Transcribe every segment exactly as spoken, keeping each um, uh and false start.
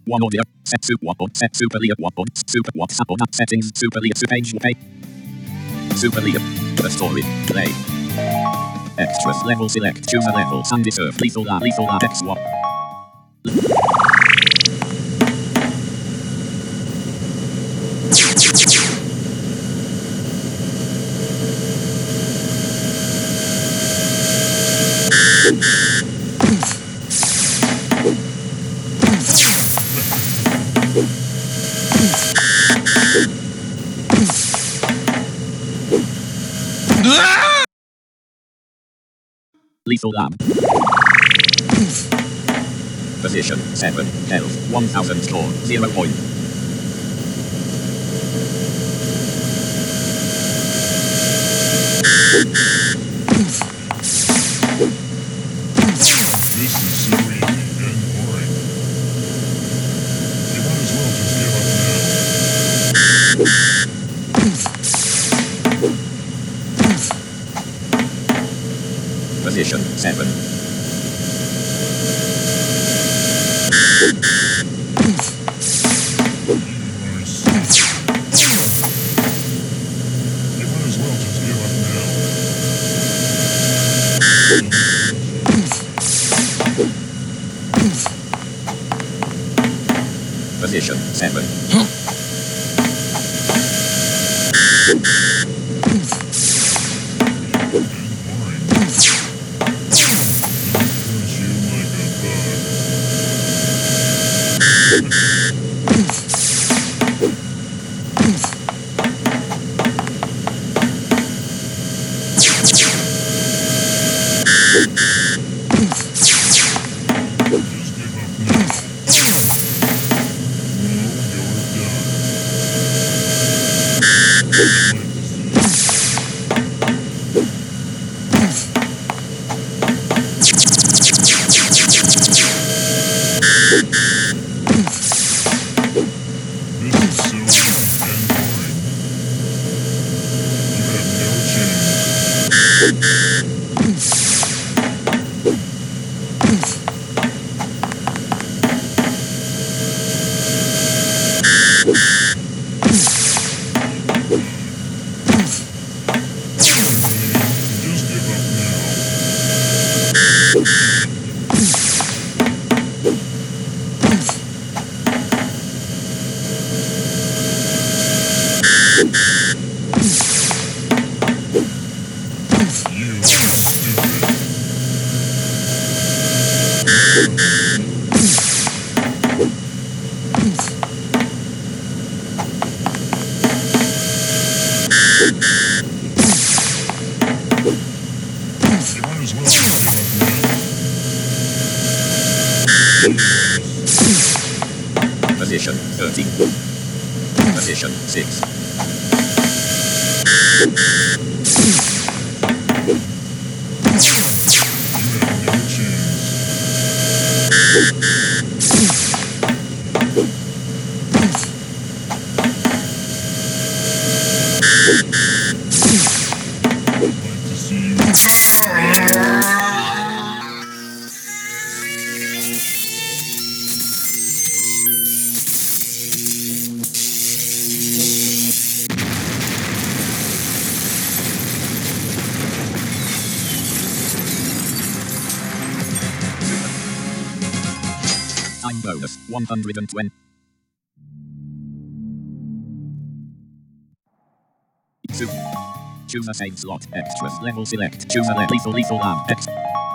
One audio. Set super one on. Set super leader one on. Super WhatsApp on. Settings. Super leader. Super page. Page. Super leader. The story. Play. Extras. Level select. Choose a level. Sandy surf. Lethal lab. Lethal lab. X one. Lethal lamp. Position seven. Health one thousand. Score zero point. This is so easy and boring. You might as well just give up now. Position seven. You might as well just give up now. Position seven. Position thirteen. Position six. Time bonus one hundred twenty. Super. Choose a save slot. Extras. Level select. Choose a lethal lethal lamp. X.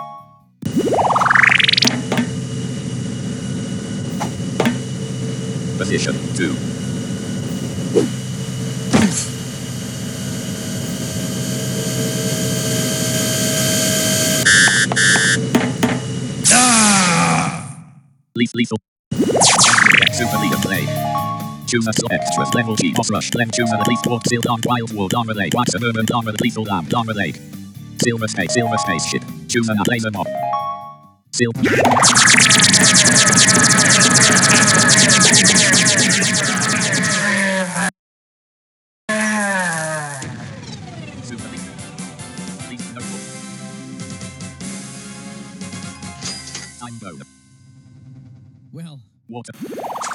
Position two. Lethal. Super leader play. Choose a slot. Extras. Level G. Boss rush. Lem. Choose a least walk. Sealed on. Wild Wood. Armor Lake. Wax Suburban. Armor Lethal Lamp. Armor Lake. Silver Space. Silver Spaceship. Choose a laser mob. Silver. Super leader. Please no more. Time bonus. Well. Water.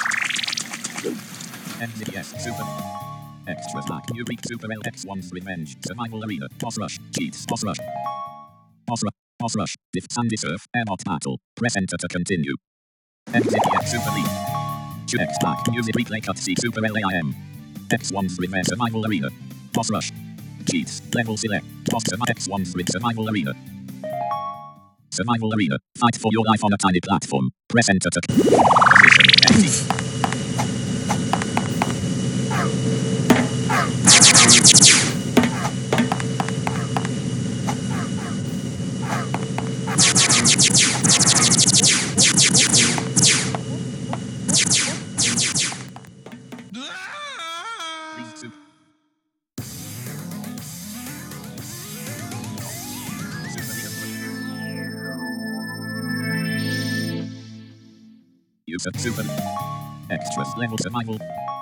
Exit yes. Super. Extra Slack. You beat Super L X one's Revenge. Survival Arena. Boss Rush. Cheats. Boss Rush. Boss Rush. Boss Rush. Lifts and Deserve. Airmot Battle. Press enter to continue. Exit yes. Super League. Q X Slack. Music replay cutscene. Super L A I M. X one's Revenge. Survival Arena. Boss Rush. Cheats. Level select. Boss X one's Rig. Survival Arena. Survival Arena. Fight for your life on a tiny platform. Press enter to position. Exit. Use of Super Extras level survival.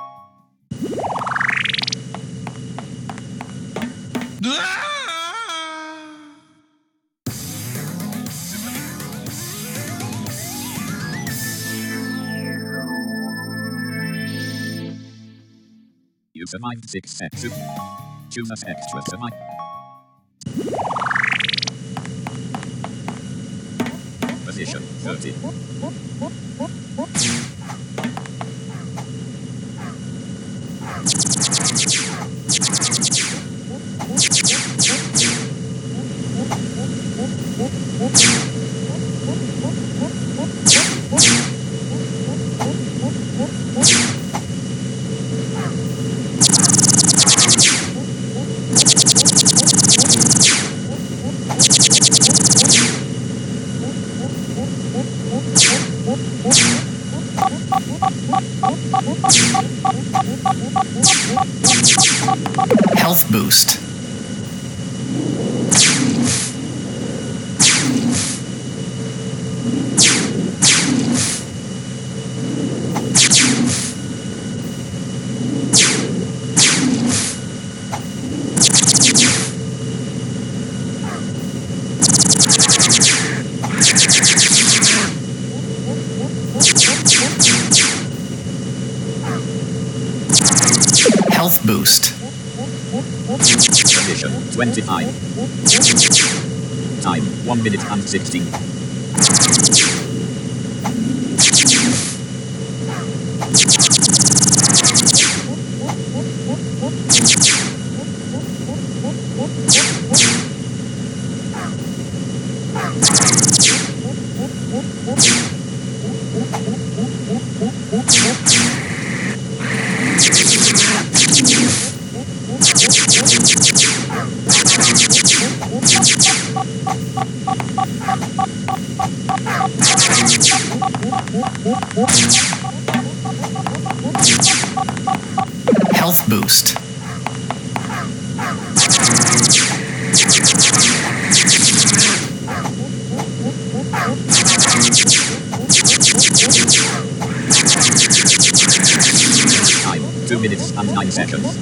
You survived six sets. Choose as extra survive. Position thirty. Health boost. Health boost. Condition twenty-five. Time one minute and sixteen. Health boost. Time two minutes and nine seconds.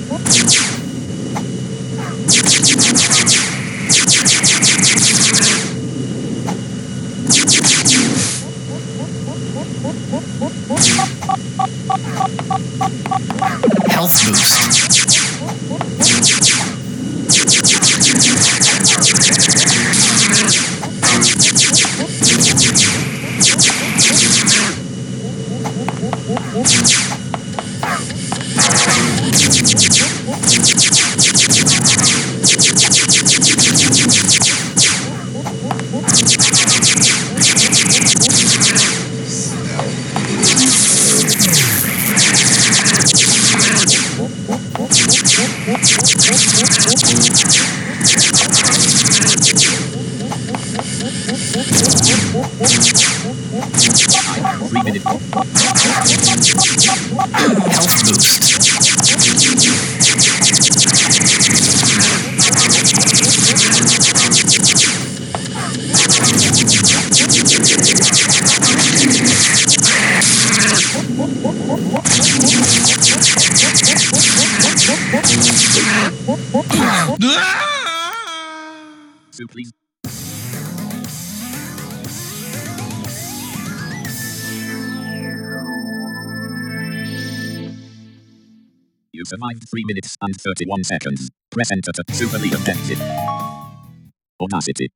Health boost. Three minutes. Health boost. So please. You survived three minutes and thirty-one seconds. Press enter to Super Leader exit. Audacity.